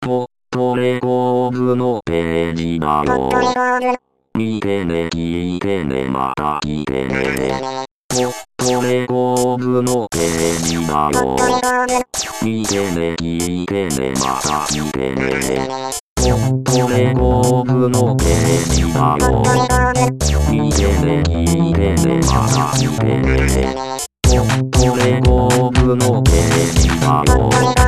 トレゴーグのページだよ。見てね聞いてねまた聞いてね。トレゴーグのページだよ。見てね聞いてねまた聞いてね。トレゴーグのページだよ。見てね聞いてねまた聞いてね。トレゴーグのページだよ。